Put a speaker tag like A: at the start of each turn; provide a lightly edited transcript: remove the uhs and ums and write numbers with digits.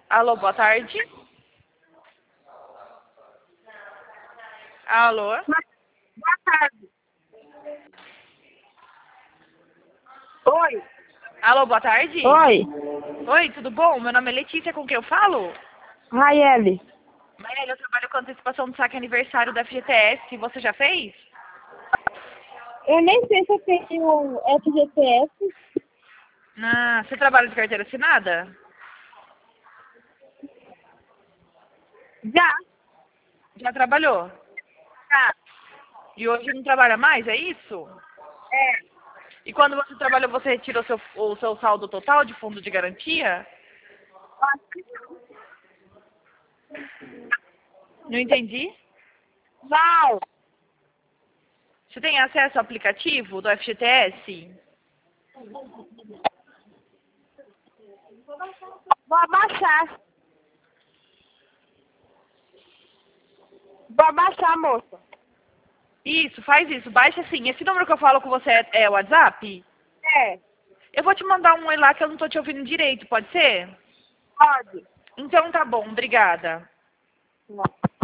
A: Alô, boa tarde. Alô?
B: Boa tarde. Oi.
A: Alô, boa tarde.
B: Oi.
A: Oi, tudo bom? Meu nome é Letícia, com quem eu falo?
B: Raiele.
A: Maíra, eu trabalho com antecipação do saque aniversário da FGTS. Você já fez?
B: Eu nem sei se eu tenho FGTS.
A: Ah, você trabalha de carteira assinada?
B: Já.
A: Já trabalhou?
B: Tá.
A: E hoje não trabalha mais, é isso?
B: É.
A: E quando você trabalhou, você retirou o seu saldo total de fundo de garantia?
B: Acho que
A: Não entendi.
B: não.
A: Você tem acesso ao aplicativo do FGTS?
B: Vou abaixar. Vou abaixar, moça.
A: Isso, faz isso. Baixa assim. Esse número que eu falo com você é o WhatsApp?
B: É.
A: Eu vou te mandar um oi lá que eu não tô te ouvindo direito, pode ser?
B: Pode.
A: Então tá bom, obrigada.
B: Não.